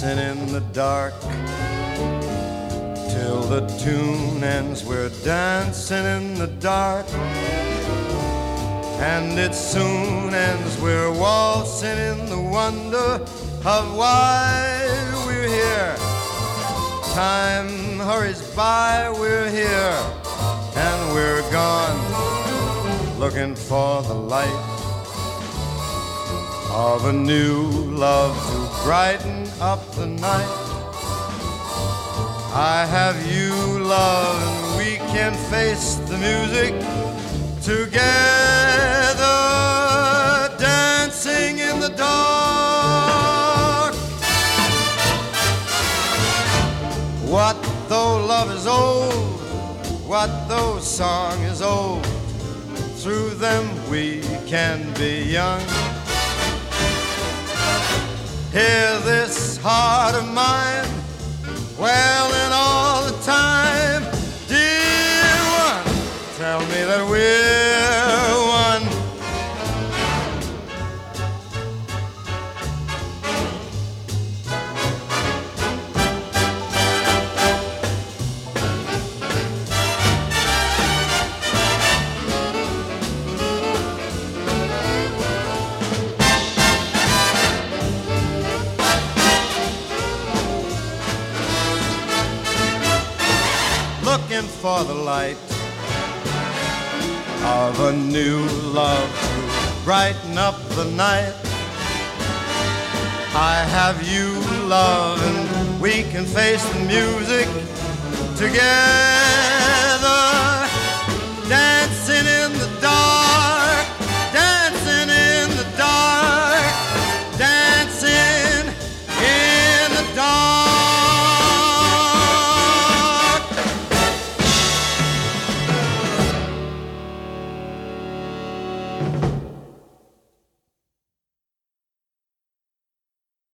dancing in the dark till the tune ends. We're dancing in the dark, and it soon ends. We're waltzing in the wonder of why we're here. Time hurries by, we're here, and we're gone, looking for the light of a new love to brighten up the night. I have you, love, and we can face the music together, dancing in the dark. What though love is old? What though song is old? Through them we can be young. Hear this heart of mine, well, in all the time, dear one, tell me that we're one. Looking for the light of a new love to brighten up the night. I have you, love, and we can face the music together.